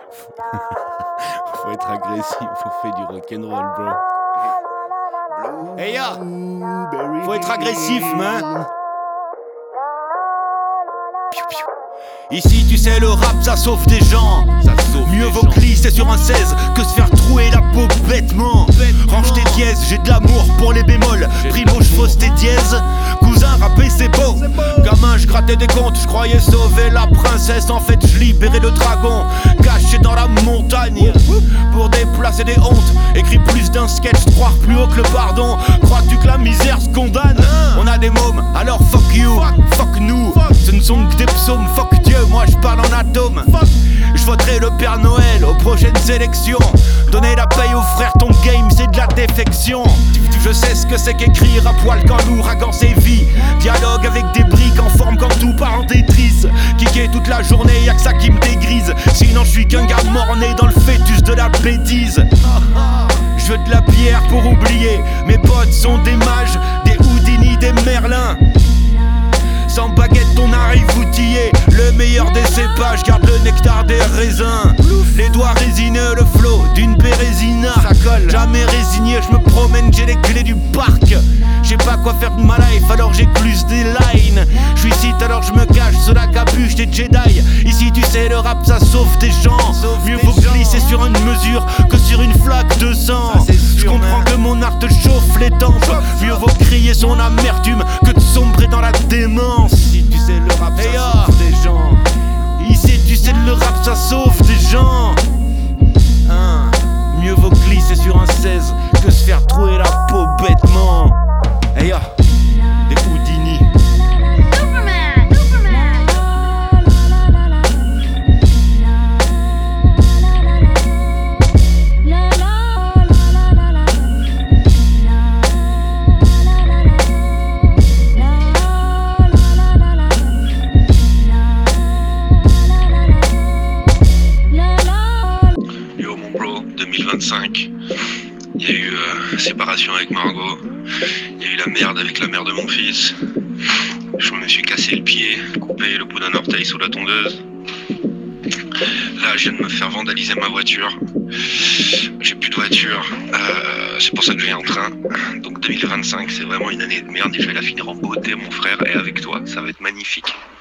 Faut être agressif, faut faire du rock'n'roll, bro. Hey ya, faut être agressif, man. Ici tu sais le rap ça sauve des gens. Mieux vaut glisser sur un 16 que se faire trouer la peau bêtement. Range tes dièses, j'ai de l'amour pour les bémols. Primo je fausse tes dièses. Cousin rapper c'est beau. Gamin je grattais des comptes, je croyais sauver la princesse. En fait je libérais le dragon caché dans la montagne. Pour déplacer des hontes, écris plus d'un sketch, croire plus haut que le pardon. Crois-tu que la misère se condamne? On a des mômes, alors fuck you, fuck nous. Ce ne sont que des psaumes, fuck Dieu, moi je parle en atome. Je voterai le Père Noël aux prochaines élections. Donner la paye aux frères, ton game c'est de la défection. Je sais ce que c'est qu'écrire à poil quand l'ouragan sévit. Dialogue avec des briques en forme quand tout part en Tetris. Kicker toute la journée, y'a que ça qui me dégrise. Sinon je suis qu'un gars mort-né dans le fœtus de la bêtise. Je veux de la bière pour oublier. Mes potes sont des mages, des Houdini, des Merlins. Sans baguette on arrive outillé. Le meilleur des cépages garde le nectar des raisins. Les doigts résineux, le flow d'une bérésina. Ça colle, jamais résigné, je me promène, j'ai les clés du parc. Je sais pas quoi faire de ma life alors j'écluse des lines. Je suis site alors je me cache sous la capuche des Jedi. Ici tu sais le rap ça sauve des gens. Mieux vaut glisser sur une mesure que sur une flaque de sang. Je comprends que mon art te chauffe les tempes. Mieux vaut crier son amertume que de sombrer dans la démence. Ici tu sais le rap ça sauve des gens. Ici tu sais le rap ça sauve des gens. Mieux vaut glisser sur un 16 que se faire trouer la peau bêtement. Hey ya, des Houdini. Yo mon bro, 2025, il y a eu séparation avec Margot, il y a eu la merde avec la mère de mon fils, je me suis cassé le pied, coupé le bout d'un orteil sous la tondeuse. Là je viens de me faire vandaliser ma voiture, j'ai plus de voiture, c'est pour ça que je viens en train. Donc 2025 c'est vraiment une année de merde et je vais la finir en beauté mon frère, et avec toi ça va être magnifique.